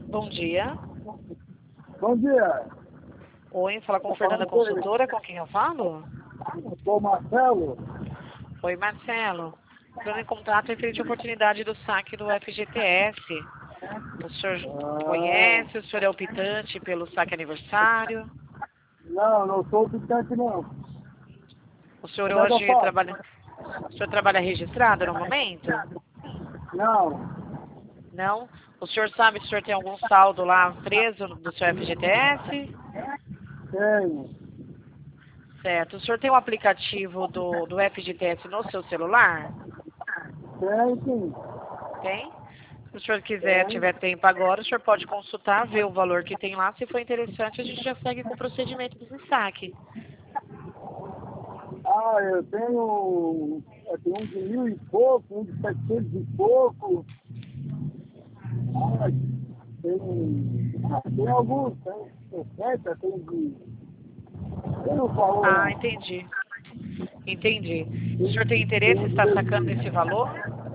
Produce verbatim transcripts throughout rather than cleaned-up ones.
Bom dia. Bom dia. Oi, fala com Fernanda Consultora, com quem eu falo? Sou Marcelo. Oi, Marcelo. Entrando em contato referente à oportunidade do saque do F G T S. O senhor Ah, conhece? O senhor é optante pelo saque aniversário? não, não sou optante não. O senhor Como é que eu hoje faço? trabalha... O senhor trabalha registrado no momento? Não, Não? O senhor sabe se o senhor tem algum saldo lá preso do seu F G T S? tenho. Certo. O senhor tem o aplicativo do, do F G T S no seu celular? Tenho sim. Tem? Se o senhor quiser, Tenho. tiver tempo agora, o senhor pode consultar, ver o valor que tem lá. Se for interessante, a gente já segue com o procedimento do saque. Ah, eu tenho, eu tenho um de mil e pouco, um de setecentos e pouco. Ah, tem, ah, tem alguns, tem sessenta, tem de... Eu não falo Ah, lá. entendi. Entendi. O senhor tem Tem, interesse tem em um estar de... sacando esse valor?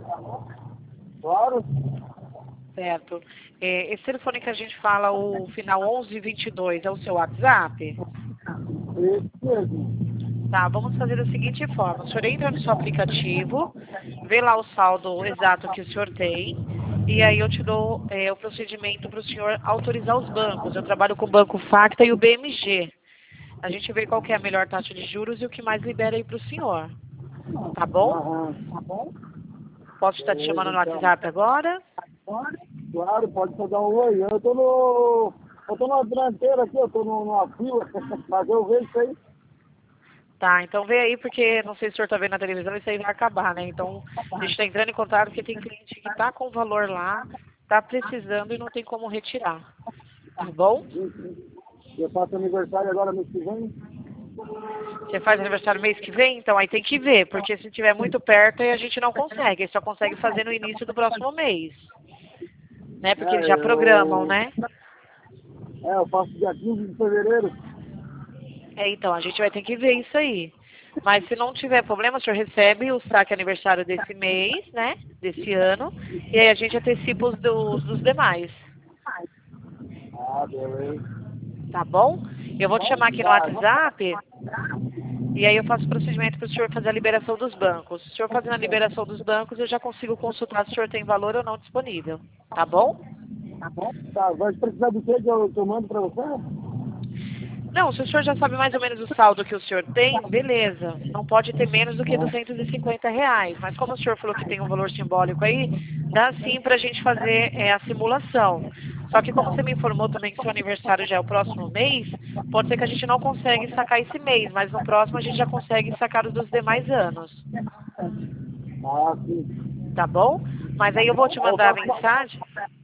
Claro. Certo. É, esse telefone que a gente fala, o final onze vinte e dois, é o seu WhatsApp? Esse mesmo. Tá, vamos fazer da seguinte forma. O senhor entra no seu aplicativo, vê lá o saldo exato que o senhor tem, e aí eu te dou é, o procedimento para o senhor autorizar os bancos. Eu trabalho com o Banco Facta e o B M G. A gente vê qual que é a melhor taxa de juros e o que mais libera aí para o senhor. Tá bom? Aham. Tá bom? Posso estar te Beleza, chamando no então. WhatsApp agora? Claro, pode só dar um oi. Eu tô no. Eu tô numa dianteira aqui, eu tô no- numa fila, mas eu vejo isso aí. Tá, então vê aí, porque não sei se o senhor está vendo na televisão, isso aí vai acabar, né? Então, a gente está entrando em contato porque tem cliente que está com o valor lá, está precisando e não tem como retirar. Tá bom? Eu faço aniversário agora mês que vem. Você faz aniversário mês que vem? Então aí tem que ver, porque se estiver muito perto aí a gente não consegue. Aí só consegue fazer no início do próximo mês. Né? Porque eles É, já programam, eu. né? É, eu faço dia quinze de fevereiro. É, então, a gente vai ter que ver isso aí. Mas se não tiver problema, o senhor recebe o saque aniversário desse mês, né? Desse ano. E aí a gente antecipa os dos, dos demais. Ah, beleza. Tá bom? Eu vou te chamar aqui no Tá. WhatsApp. E aí eu faço o procedimento para o senhor fazer a liberação dos bancos. Se o senhor fazendo a liberação dos bancos, eu já consigo consultar se o senhor tem valor ou não disponível. Tá bom? Tá, vai precisar do que que eu, que eu mando pra você? Não, se o senhor já sabe mais ou menos o saldo que o senhor tem, beleza. Não pode ter menos do que duzentos e cinquenta reais. Mas como o senhor falou que tem um valor simbólico aí, dá sim para a gente fazer é, a simulação. Só que como você me informou também que seu aniversário já é o próximo mês, pode ser que a gente não consegue sacar esse mês, mas no próximo a gente já consegue sacar os dos demais anos. Ah, sim. Tá bom? Mas aí eu vou te Eu mandar a faço uma, mensagem.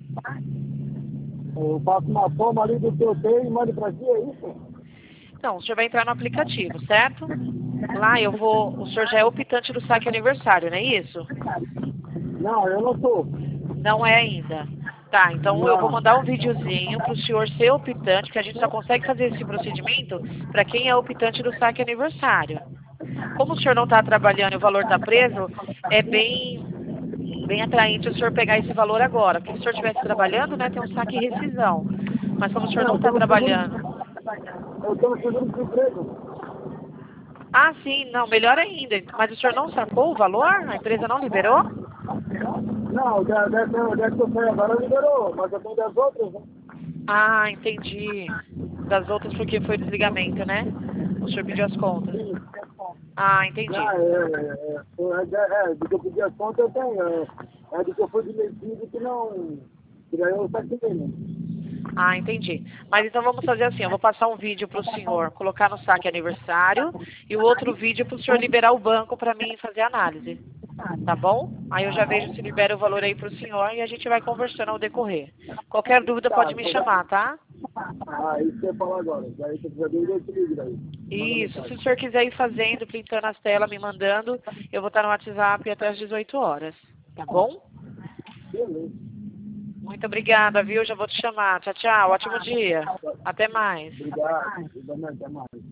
eu faço uma toma ali do que eu tenho e mando pra ti, é isso? Não, o senhor vai entrar no aplicativo, certo? Lá eu vou. O senhor já é optante do saque aniversário, não é isso? Não, eu não sou. Não é ainda. Tá, então eu vou Não. mandar um videozinho para o senhor ser optante, que a gente só consegue fazer esse procedimento para quem é optante do saque aniversário. Como o senhor não está trabalhando e o valor está preso, é bem, bem atraente o senhor pegar esse valor agora. Porque se o senhor estivesse trabalhando, né, tem um saque e rescisão. Mas como o senhor Não, não eu tô está no seguro. trabalhando. Eu tô no seguro de emprego. Ah, sim, não, melhor ainda. Mas o senhor não sacou o valor? A empresa não liberou? Não, da- dessa, dessa que eu saí agora liberou, mas eu tenho das outras, né? Ah, entendi. Das outras porque foi desligamento, né? O senhor pediu as contas. Sim. Ah, Não, entendi. é, é, é, é, do que eu pedi as contas eu tenho. É, é do que eu fui demitido que não. Que daí eu saquei, né? Ah, entendi. Mas então vamos fazer assim, eu vou passar um vídeo para o senhor colocar no saque aniversário e o outro vídeo para o senhor liberar o banco para mim fazer a análise. Tá bom? Aí eu já vejo se libera o valor aí para o senhor e a gente vai conversando ao decorrer. Qualquer dúvida Tá, pode me então. chamar, tá? Ah, isso que eu ia falar agora. Daí se eu precisar dele, eu te ligo daí. Manda Isso. Se mensagem. o senhor quiser ir fazendo, printando as telas, me mandando, eu vou estar no WhatsApp até às dezoito horas. Tá bom? Beleza. Muito obrigada, viu? Já vou te chamar. Tchau, tchau. Ótimo dia. Até mais. Obrigado. Obrigado, até mais.